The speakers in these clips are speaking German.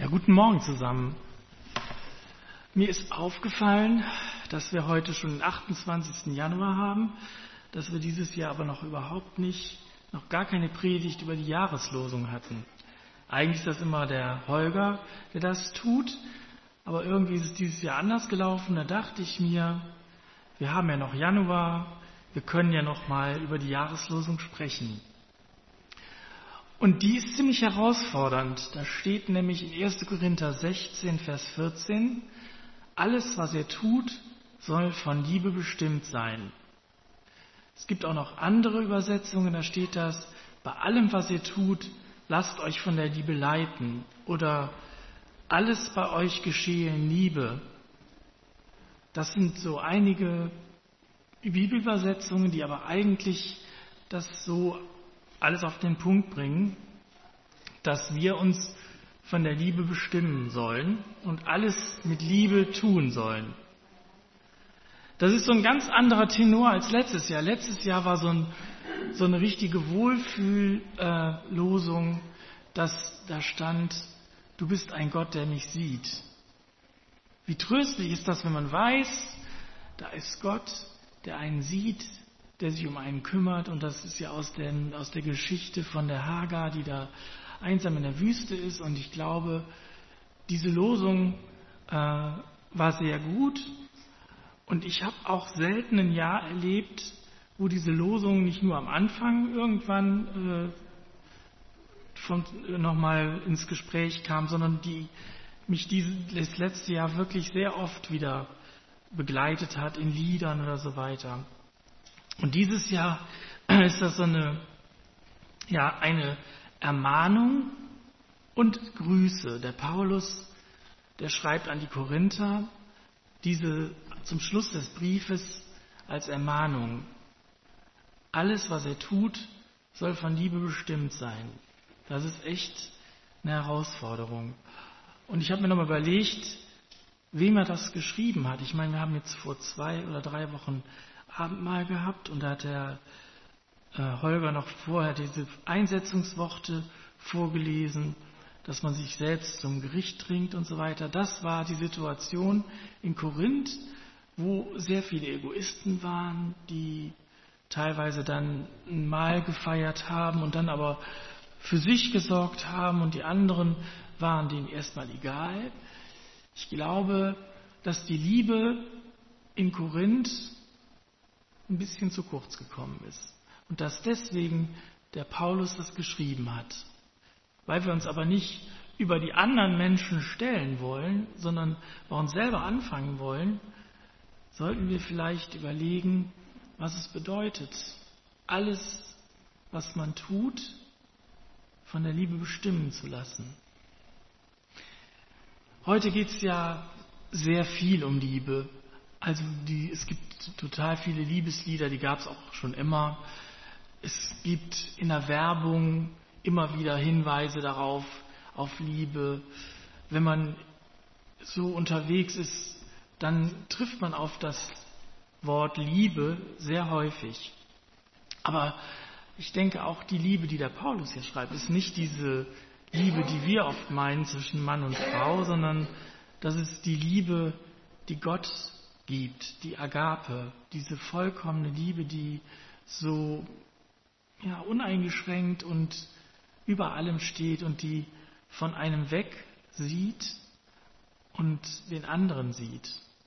Guten Morgen zusammen. Mir ist aufgefallen, dass wir heute schon den 28. Januar haben, dass wir dieses Jahr aber noch gar keine Predigt über die Jahreslosung hatten. Eigentlich ist das immer der Holger, der das tut, aber irgendwie ist es dieses Jahr anders gelaufen. Da dachte ich mir, wir haben ja noch Januar, wir können ja noch mal über die Jahreslosung sprechen. Und die ist ziemlich herausfordernd. Da steht nämlich in 1. Korinther 16, Vers 14, alles, was ihr tut, soll von Liebe bestimmt sein. Es gibt auch noch andere Übersetzungen, da steht das, bei allem, was ihr tut, lasst euch von der Liebe leiten. Oder alles bei euch geschehe in Liebe. Das sind so einige Bibelübersetzungen, die aber eigentlich das so alles auf den Punkt bringen, dass wir uns von der Liebe bestimmen sollen und alles mit Liebe tun sollen. Das ist so ein ganz anderer Tenor als letztes Jahr. Letztes Jahr war so eine richtige Wohlfühllosung, dass da stand, du bist ein Gott, der mich sieht. Wie tröstlich ist das, wenn man weiß, da ist Gott, der einen sieht, der sich um einen kümmert. Und das ist ja aus der Geschichte von der Hagar, die da einsam in der Wüste ist. Und ich glaube, diese Losung war sehr gut. Und ich habe auch selten ein Jahr erlebt, wo diese Losung nicht nur am Anfang irgendwann nochmal ins Gespräch kam, sondern die mich das letzte Jahr wirklich sehr oft wieder begleitet hat in Liedern oder so weiter. Und dieses Jahr ist das so eine Ermahnung und Grüße. Der Paulus, der schreibt an die Korinther diese zum Schluss des Briefes als Ermahnung. Alles, was er tut, soll von Liebe bestimmt sein. Das ist echt eine Herausforderung. Und ich habe mir nochmal überlegt, wem er das geschrieben hat. Ich meine, wir haben jetzt vor 2 oder 3 Wochen Abendmahl gehabt und da hat der Holger noch vorher diese Einsetzungsworte vorgelesen, dass man sich selbst zum Gericht dringt und so weiter. Das war die Situation in Korinth, wo sehr viele Egoisten waren, die teilweise dann ein Mahl gefeiert haben und dann aber für sich gesorgt haben und die anderen waren denen erstmal egal. Ich glaube, dass die Liebe in Korinth ein bisschen zu kurz gekommen ist. Und dass deswegen der Paulus das geschrieben hat. Weil wir uns aber nicht über die anderen Menschen stellen wollen, sondern bei uns selber anfangen wollen, sollten wir vielleicht überlegen, was es bedeutet, alles, was man tut, von der Liebe bestimmen zu lassen. Heute geht es ja sehr viel um Liebe. Also es gibt total viele Liebeslieder, die gab es auch schon immer. Es gibt in der Werbung immer wieder Hinweise darauf, auf Liebe. Wenn man so unterwegs ist, dann trifft man auf das Wort Liebe sehr häufig. Aber ich denke auch, die Liebe, die der Paulus hier schreibt, ist nicht diese Liebe, die wir oft meinen zwischen Mann und Frau, sondern das ist die Liebe, die Gott gibt, die Agape, diese vollkommene Liebe, die so uneingeschränkt und über allem steht und die von einem weg sieht und den anderen sieht.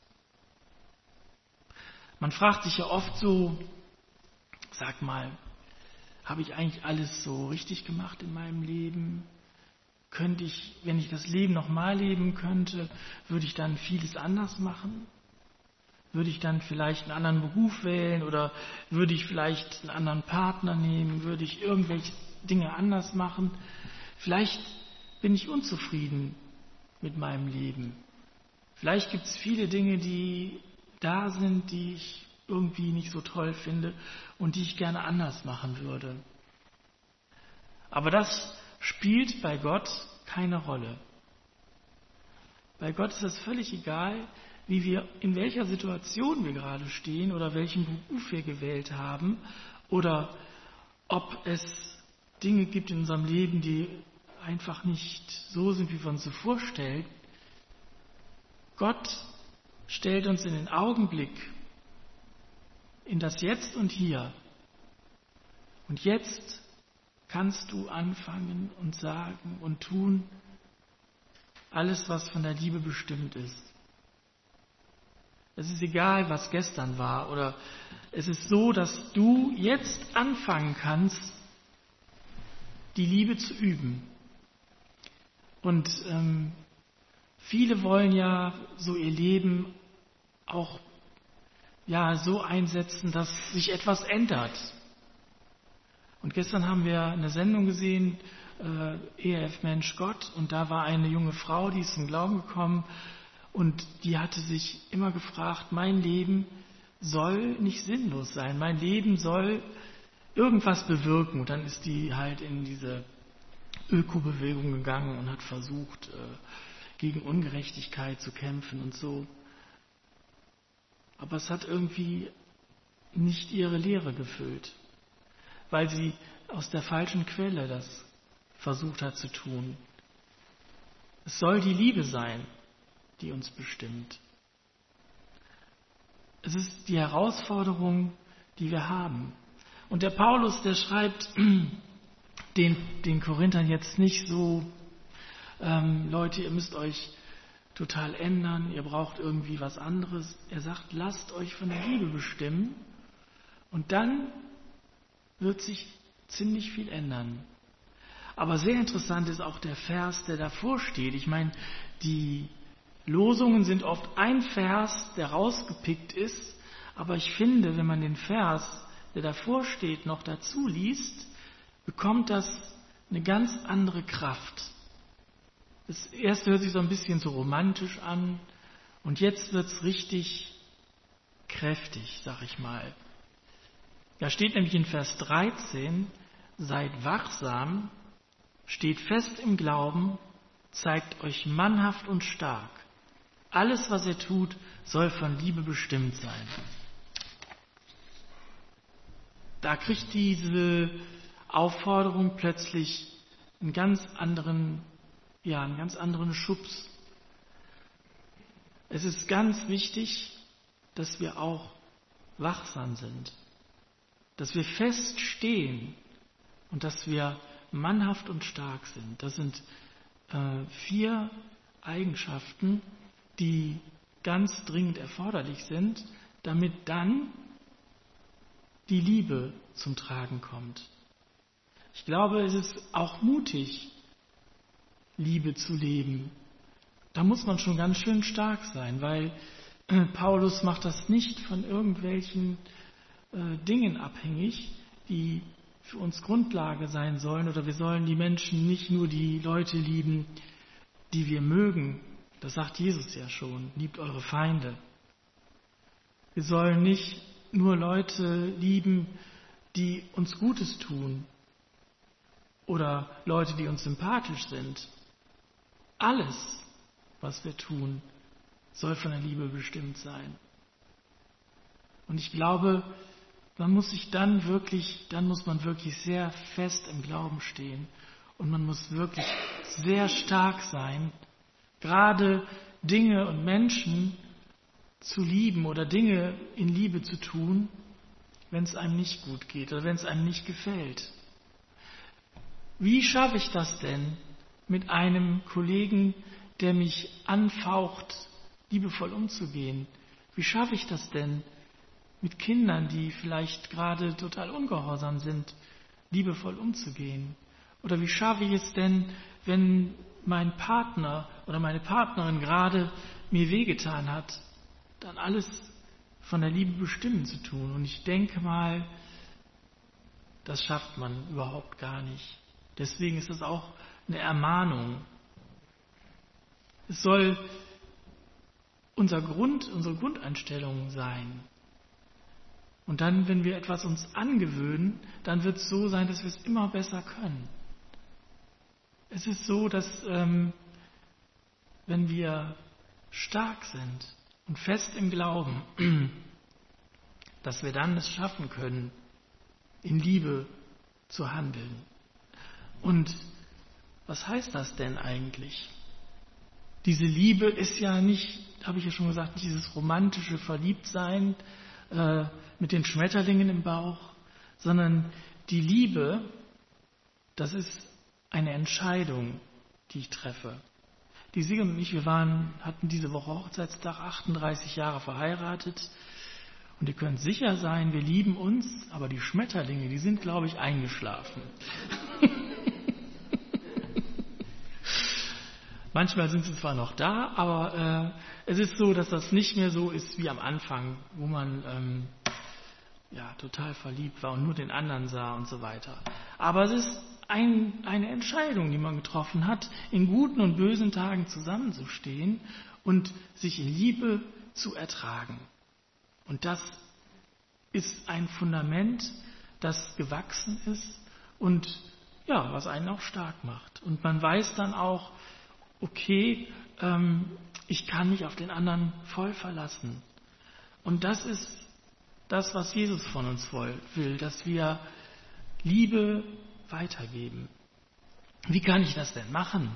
Man fragt sich ja oft so, sag mal, habe ich eigentlich alles so richtig gemacht in meinem Leben? Könnte ich, wenn ich das Leben nochmal leben könnte, würde ich dann vieles anders machen? Würde ich dann vielleicht einen anderen Beruf wählen oder würde ich vielleicht einen anderen Partner nehmen? Würde ich irgendwelche Dinge anders machen? Vielleicht bin ich unzufrieden mit meinem Leben. Vielleicht gibt es viele Dinge, die da sind, die ich irgendwie nicht so toll finde und die ich gerne anders machen würde. Aber das spielt bei Gott keine Rolle. Bei Gott ist es völlig egal, in welcher Situation wir gerade stehen oder welchen Beruf wir gewählt haben oder ob es Dinge gibt in unserem Leben, die einfach nicht so sind, wie wir uns so vorstellen. Gott stellt uns in den Augenblick, in das Jetzt und Hier. Und jetzt kannst du anfangen und sagen und tun alles, was von der Liebe bestimmt ist. Es ist egal, was gestern war, oder es ist so, dass du jetzt anfangen kannst, die Liebe zu üben. Und viele wollen ja so ihr Leben auch so einsetzen, dass sich etwas ändert. Und gestern haben wir eine Sendung gesehen, ERF Mensch Gott, und da war eine junge Frau, die ist zum Glauben gekommen und die hatte sich immer gefragt, mein Leben soll nicht sinnlos sein, mein Leben soll irgendwas bewirken. Und dann ist die halt in diese Ökobewegung gegangen und hat versucht, gegen Ungerechtigkeit zu kämpfen und so. Aber es hat irgendwie nicht ihre Lehre gefüllt, weil sie aus der falschen Quelle das versucht hat zu tun. Es soll die Liebe sein, die uns bestimmt. Es ist die Herausforderung, die wir haben. Und der Paulus, der schreibt den Korinthern jetzt nicht so, Leute, ihr müsst euch total ändern, ihr braucht irgendwie was anderes. Er sagt, lasst euch von der Liebe bestimmen und dann wird sich ziemlich viel ändern. Aber sehr interessant ist auch der Vers, der davor steht. Ich meine, die Losungen sind oft ein Vers, der rausgepickt ist, aber ich finde, wenn man den Vers, der davor steht, noch dazu liest, bekommt das eine ganz andere Kraft. Das erste hört sich so ein bisschen so romantisch an und jetzt wird es richtig kräftig, sag ich mal. Da steht nämlich in Vers 13, seid wachsam, steht fest im Glauben, zeigt euch mannhaft und stark. Alles, was ihr tut, soll von Liebe bestimmt sein. Da kriegt diese Aufforderung plötzlich einen ganz anderen Schubs. Es ist ganz wichtig, dass wir auch wachsam sind, dass wir feststehen und dass wir mannhaft und stark sind. Das sind 4 Eigenschaften, die ganz dringend erforderlich sind, damit dann die Liebe zum Tragen kommt. Ich glaube, es ist auch mutig, Liebe zu leben. Da muss man schon ganz schön stark sein, weil Paulus macht das nicht von irgendwelchen Dingen abhängig, die für uns Grundlage sein sollen, oder wir sollen die Menschen nicht nur die Leute lieben, die wir mögen. Das sagt Jesus ja schon, liebt eure Feinde. Wir sollen nicht nur Leute lieben, die uns Gutes tun oder Leute, die uns sympathisch sind. Alles, was wir tun, soll von der Liebe bestimmt sein. Und ich glaube, man muss man wirklich sehr fest im Glauben stehen und man muss wirklich sehr stark sein, gerade Dinge und Menschen zu lieben oder Dinge in Liebe zu tun, wenn es einem nicht gut geht oder wenn es einem nicht gefällt. Wie schaffe ich das denn mit einem Kollegen, der mich anfaucht, liebevoll umzugehen? Wie schaffe ich das denn mit Kindern, die vielleicht gerade total ungehorsam sind, liebevoll umzugehen? Oder wie schaffe ich es denn, wenn mein Partner oder meine Partnerin gerade mir wehgetan hat, dann alles von der Liebe bestimmen zu tun? Und ich denke mal, das schafft man überhaupt gar nicht. Deswegen ist es auch eine Ermahnung. Es soll unsere Grundeinstellung sein. Und dann, wenn wir etwas uns angewöhnen, dann wird es so sein, dass wir es immer besser können. Es ist so, dass wenn wir stark sind und fest im Glauben, dass wir dann es schaffen können, in Liebe zu handeln. Und Was heißt das denn eigentlich? Diese Liebe ist ja nicht, habe ich ja schon gesagt, nicht dieses romantische Verliebtsein mit den Schmetterlingen im Bauch, sondern die Liebe, das ist eine Entscheidung, die ich treffe. Die Sigrid und ich, hatten diese Woche Hochzeitstag, 38 Jahre verheiratet. Und ihr könnt sicher sein, wir lieben uns, aber die Schmetterlinge, die sind, glaube ich, eingeschlafen. Manchmal sind sie zwar noch da, aber es ist so, dass das nicht mehr so ist wie am Anfang, wo man total verliebt war und nur den anderen sah und so weiter. Aber es ist eine Entscheidung, die man getroffen hat, in guten und bösen Tagen zusammenzustehen und sich in Liebe zu ertragen. Und das ist ein Fundament, das gewachsen ist und was einen auch stark macht. Und man weiß dann auch, okay, ich kann mich auf den anderen voll verlassen. Und das ist das, was Jesus von uns will, dass wir Liebe weitergeben. Wie kann ich das denn machen?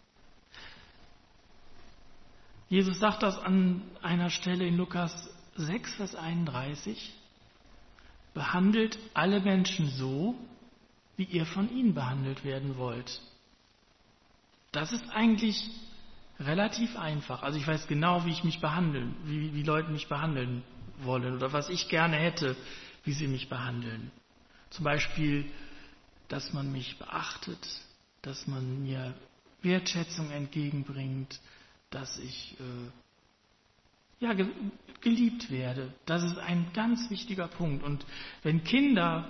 Jesus sagt das an einer Stelle in Lukas 6, Vers 31. Behandelt alle Menschen so, wie ihr von ihnen behandelt werden wollt. Das ist eigentlich relativ einfach. Also ich weiß genau, wie ich mich behandle, wie Leute mich behandeln wollen oder was ich gerne hätte, wie sie mich behandeln. Zum Beispiel, dass man mich beachtet, dass man mir Wertschätzung entgegenbringt, dass ich geliebt werde. Das ist ein ganz wichtiger Punkt. Und wenn Kinder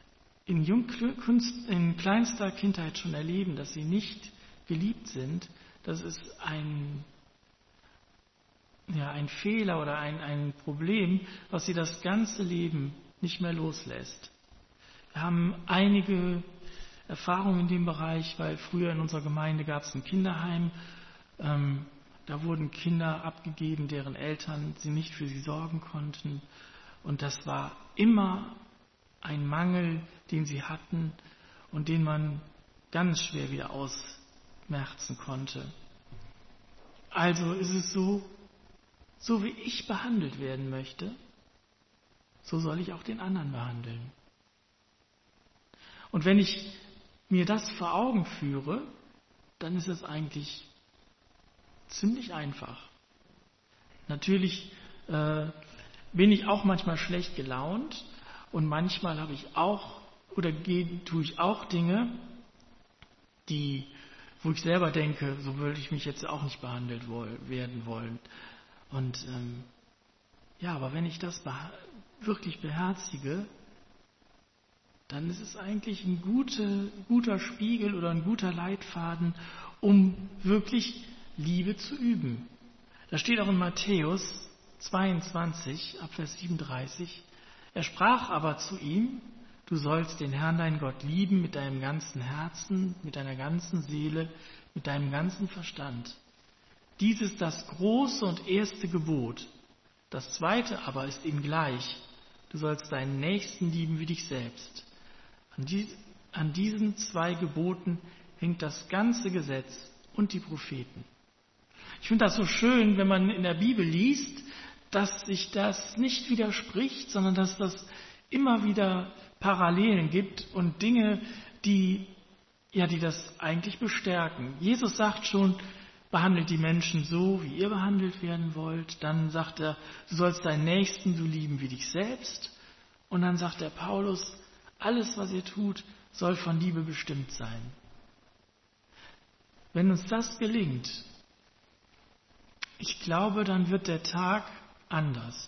in kleinster Kindheit schon erleben, dass sie nicht geliebt sind, das ist ein Fehler oder ein Problem, was sie das ganze Leben nicht mehr loslässt. Wir haben einige Erfahrungen in dem Bereich, weil früher in unserer Gemeinde gab es ein Kinderheim. Da wurden Kinder abgegeben, deren Eltern sie nicht für sie sorgen konnten. Und das war immer ein Mangel, den sie hatten und den man ganz schwer wieder ausmerzen konnte. Also ist es so wie ich behandelt werden möchte, so soll ich auch den anderen behandeln. Und wenn ich mir das vor Augen führe, dann ist es eigentlich ziemlich einfach. Natürlich bin ich auch manchmal schlecht gelaunt und manchmal habe ich auch tue ich auch Dinge, wo ich selber denke, so würde ich mich jetzt auch nicht behandelt werden wollen. Und aber wenn ich das wirklich beherzige, dann ist es eigentlich ein guter Spiegel oder ein guter Leitfaden, um wirklich Liebe zu üben. Da steht auch in Matthäus 22, Abvers 37, er sprach aber zu ihm, du sollst den Herrn, deinen Gott, lieben mit deinem ganzen Herzen, mit deiner ganzen Seele, mit deinem ganzen Verstand. Dies ist das große und erste Gebot. Das zweite aber ist ihm gleich. Du sollst deinen Nächsten lieben wie dich selbst. An diesen 2 Geboten hängt das ganze Gesetz und die Propheten. Ich finde das so schön, wenn man in der Bibel liest, dass sich das nicht widerspricht, sondern dass das immer wieder Parallelen gibt und Dinge, die das eigentlich bestärken. Jesus sagt schon, behandelt die Menschen so, wie ihr behandelt werden wollt. Dann sagt er, du sollst deinen Nächsten so lieben wie dich selbst. Und dann sagt der Paulus, alles, was ihr tut, soll von Liebe bestimmt sein. Wenn uns das gelingt, ich glaube, dann wird der Tag anders.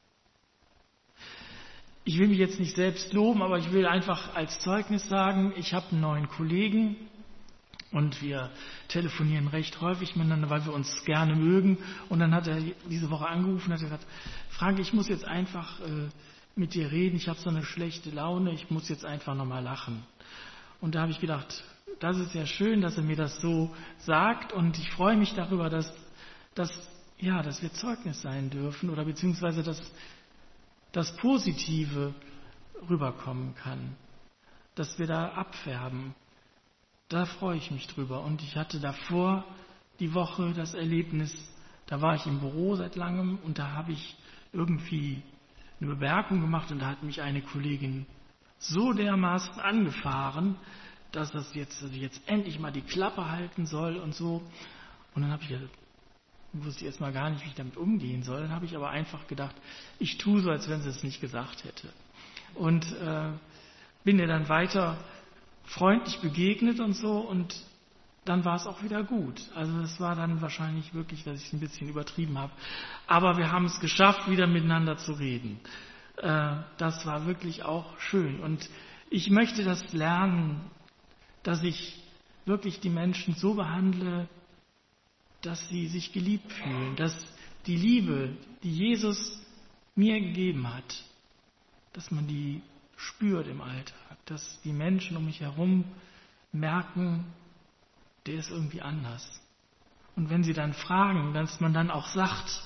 Ich will mich jetzt nicht selbst loben, aber ich will einfach als Zeugnis sagen, ich habe einen neuen Kollegen und wir telefonieren recht häufig miteinander, weil wir uns gerne mögen. Und dann hat er diese Woche angerufen und hat gesagt, Frank, ich muss jetzt einfach mit dir reden, ich habe so eine schlechte Laune, ich muss jetzt einfach nochmal lachen. Und da habe ich gedacht, das ist ja schön, dass er mir das so sagt und ich freue mich darüber, dass wir Zeugnis sein dürfen oder beziehungsweise dass das Positive rüberkommen kann, dass wir da abfärben. Da freue ich mich drüber. Und ich hatte davor die Woche das Erlebnis, da war ich im Büro seit langem und da habe ich irgendwie eine Bemerkung gemacht und da hat mich eine Kollegin so dermaßen angefahren, dass das jetzt endlich mal die Klappe halten soll und so. Und dann wusste ich erst mal gar nicht, wie ich damit umgehen soll. Dann habe ich aber einfach gedacht, ich tue so, als wenn sie es nicht gesagt hätte. Und bin ihr dann weiter freundlich begegnet und so und dann war es auch wieder gut. Also es war dann wahrscheinlich wirklich, dass ich es ein bisschen übertrieben habe. Aber wir haben es geschafft, wieder miteinander zu reden. Das war wirklich auch schön. Und ich möchte das lernen, dass ich wirklich die Menschen so behandle, dass sie sich geliebt fühlen. Dass die Liebe, die Jesus mir gegeben hat, dass man die spürt im Alltag. Dass die Menschen um mich herum merken, der ist irgendwie anders. Und wenn sie dann fragen, dass man dann auch sagt,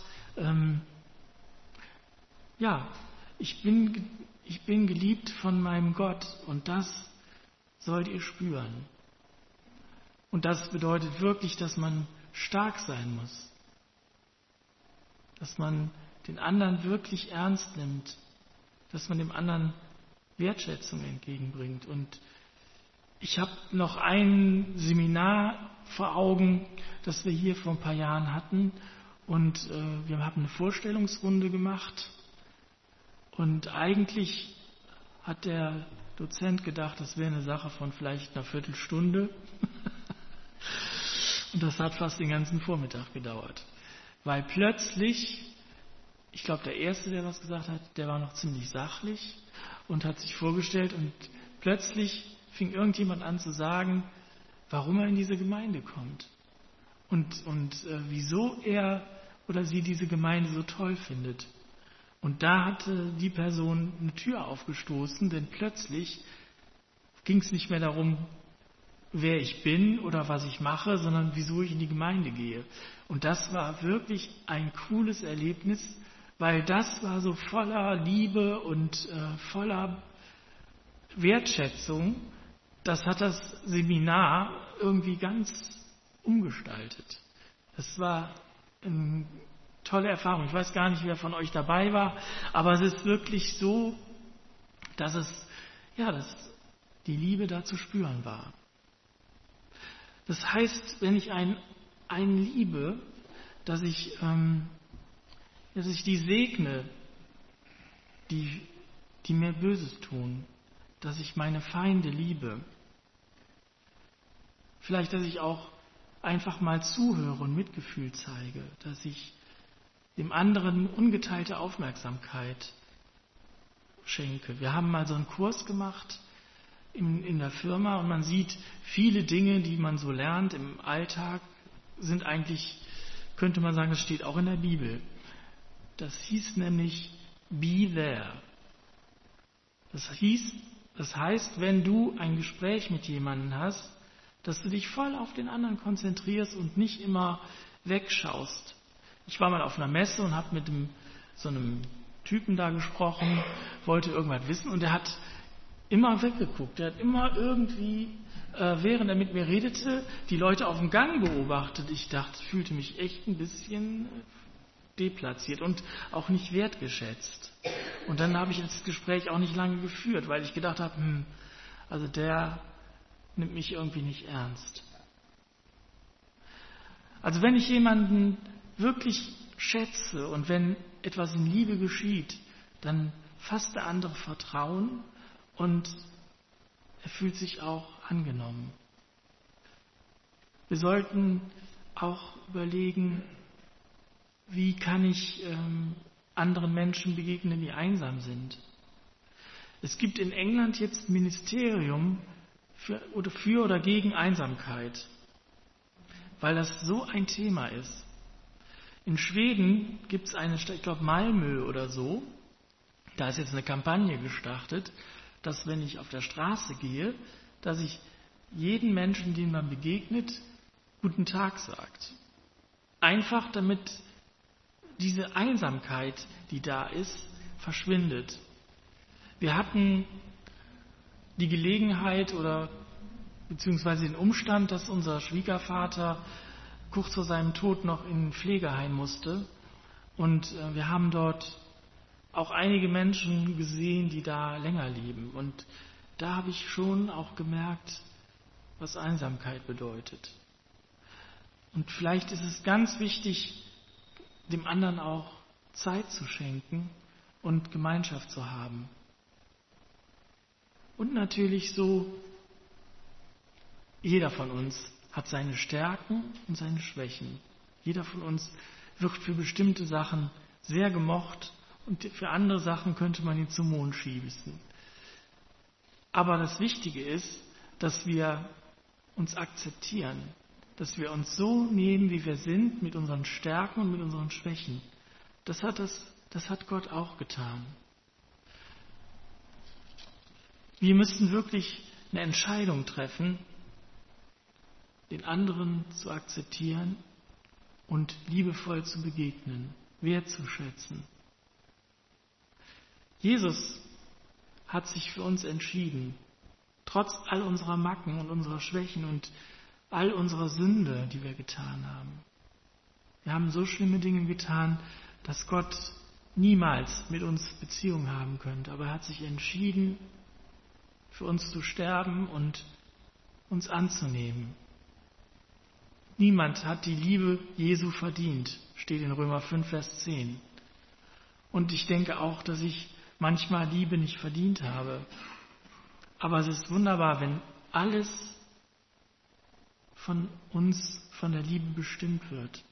ja, ich bin geliebt von meinem Gott und das sollt ihr spüren. Und das bedeutet wirklich, dass man stark sein muss. Dass man den anderen wirklich ernst nimmt. Dass man dem anderen Wertschätzung entgegenbringt. Und ich habe noch ein Seminar vor Augen, das wir hier vor ein paar Jahren hatten. Und wir haben eine Vorstellungsrunde gemacht. Und eigentlich hat der Dozent gedacht, das wäre eine Sache von vielleicht einer Viertelstunde. Und das hat fast den ganzen Vormittag gedauert. Weil plötzlich, ich glaube, der Erste, der was gesagt hat, der war noch ziemlich sachlich und hat sich vorgestellt. Und plötzlich fing irgendjemand an zu sagen, warum er in diese Gemeinde kommt. Und wieso er oder sie diese Gemeinde so toll findet. Und da hatte die Person eine Tür aufgestoßen, denn plötzlich ging es nicht mehr darum, wer ich bin oder was ich mache, sondern wieso ich in die Gemeinde gehe. Und das war wirklich ein cooles Erlebnis, weil das war so voller Liebe und voller Wertschätzung. Das hat das Seminar irgendwie ganz umgestaltet. Das war eine tolle Erfahrung. Ich weiß gar nicht, wer von euch dabei war, aber es ist wirklich so, dass die Liebe da zu spüren war. Das heißt, wenn ich einen liebe, dass ich die segne, die mir Böses tun, dass ich meine Feinde liebe. Vielleicht, dass ich auch einfach mal zuhöre und Mitgefühl zeige, dass ich dem anderen ungeteilte Aufmerksamkeit schenke. Wir haben mal so einen Kurs gemacht in der Firma und man sieht, viele Dinge, die man so lernt im Alltag, sind eigentlich, könnte man sagen, das steht auch in der Bibel. Das hieß nämlich be there. Das heißt, wenn du ein Gespräch mit jemandem hast, dass du dich voll auf den anderen konzentrierst und nicht immer wegschaust. Ich war mal auf einer Messe und habe mit so einem Typen da gesprochen, wollte irgendwas wissen und der hat immer weggeguckt. Der hat immer irgendwie, während er mit mir redete, die Leute auf dem Gang beobachtet. Ich fühlte mich echt ein bisschen deplatziert und auch nicht wertgeschätzt. Und dann habe ich das Gespräch auch nicht lange geführt, weil ich gedacht habe, also der nimmt mich irgendwie nicht ernst. Also wenn ich jemanden wirklich schätze und wenn etwas in Liebe geschieht, dann fasst der andere Vertrauen und er fühlt sich auch angenommen. Wir sollten auch überlegen, wie kann ich anderen Menschen begegnen, die einsam sind. Es gibt in England jetzt ein Ministerium für oder gegen Einsamkeit, weil das so ein Thema ist. In Schweden gibt es eine Stadt, ich glaube Malmö oder so, da ist jetzt eine Kampagne gestartet, dass wenn ich auf der Straße gehe, dass ich jeden Menschen, dem man begegnet, guten Tag sagt. Einfach damit diese Einsamkeit, die da ist, verschwindet. Wir hatten die Gelegenheit oder beziehungsweise den Umstand, dass unser Schwiegervater kurz vor seinem Tod noch in ein Pflegeheim musste. Und wir haben dort auch einige Menschen gesehen, die da länger leben. Und da habe ich schon auch gemerkt, was Einsamkeit bedeutet. Und vielleicht ist es ganz wichtig, dem anderen auch Zeit zu schenken und Gemeinschaft zu haben. Und natürlich so, jeder von uns hat seine Stärken und seine Schwächen. Jeder von uns wird für bestimmte Sachen sehr gemocht und für andere Sachen könnte man ihn zum Mond schießen. Aber das Wichtige ist, dass wir uns akzeptieren, dass wir uns so nehmen, wie wir sind, mit unseren Stärken und mit unseren Schwächen. Das hat Gott auch getan. Wir müssen wirklich eine Entscheidung treffen, den anderen zu akzeptieren und liebevoll zu begegnen, wertzuschätzen. Jesus hat sich für uns entschieden, trotz all unserer Macken und unserer Schwächen und all unserer Sünde, die wir getan haben. Wir haben so schlimme Dinge getan, dass Gott niemals mit uns Beziehung haben könnte. Aber er hat sich entschieden, für uns zu sterben und uns anzunehmen. Niemand hat die Liebe Jesu verdient, steht in Römer 5, Vers 10. Und ich denke auch, dass ich manchmal Liebe nicht verdient habe. Aber es ist wunderbar, wenn alles von uns, von der Liebe bestimmt wird.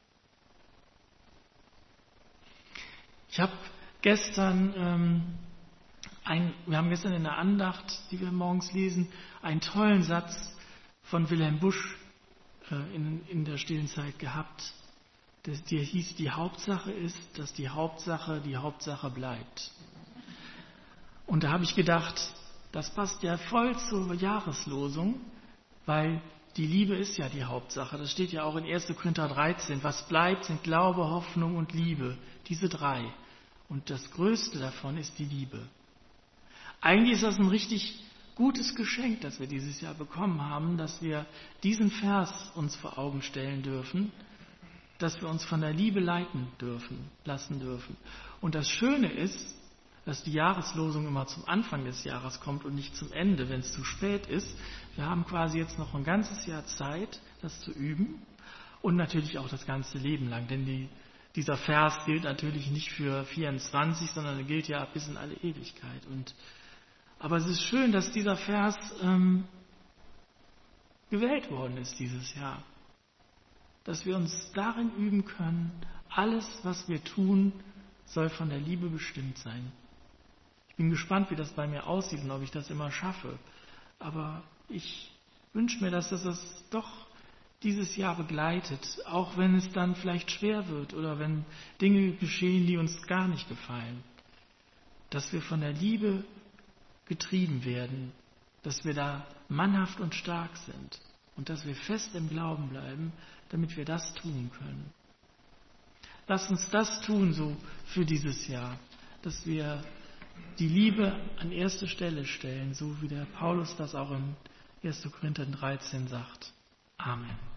Wir haben gestern in der Andacht, die wir morgens lesen, einen tollen Satz von Wilhelm Busch in der stillen Zeit gehabt. Der hieß, die Hauptsache ist, dass die Hauptsache bleibt. Und da habe ich gedacht, das passt ja voll zur Jahreslosung, weil die Liebe ist ja die Hauptsache. Das steht ja auch in 1. Korinther 13. Was bleibt, sind Glaube, Hoffnung und Liebe. Diese drei. Und das Größte davon ist die Liebe. Eigentlich ist das ein richtig gutes Geschenk, das wir dieses Jahr bekommen haben, dass wir diesen Vers uns vor Augen stellen dürfen, dass wir uns von der Liebe leiten lassen dürfen. Und das Schöne ist, dass die Jahreslosung immer zum Anfang des Jahres kommt und nicht zum Ende, wenn es zu spät ist. Wir haben quasi jetzt noch ein ganzes Jahr Zeit, das zu üben und natürlich auch das ganze Leben lang, denn dieser Vers gilt natürlich nicht für 24, sondern er gilt ja bis in alle Ewigkeit. Aber es ist schön, dass dieser Vers gewählt worden ist dieses Jahr, dass wir uns darin üben können, alles, was wir tun, soll von der Liebe bestimmt sein. Ich bin gespannt, wie das bei mir aussieht und ob ich das immer schaffe. Aber ich wünsche mir, dass das doch dieses Jahr begleitet, auch wenn es dann vielleicht schwer wird oder wenn Dinge geschehen, die uns gar nicht gefallen. Dass wir von der Liebe getrieben werden, dass wir da mannhaft und stark sind und dass wir fest im Glauben bleiben, damit wir das tun können. Lass uns das tun so für dieses Jahr, dass wir die Liebe an erste Stelle stellen, so wie der Paulus das auch in 1. Korinther 13 sagt. Amen.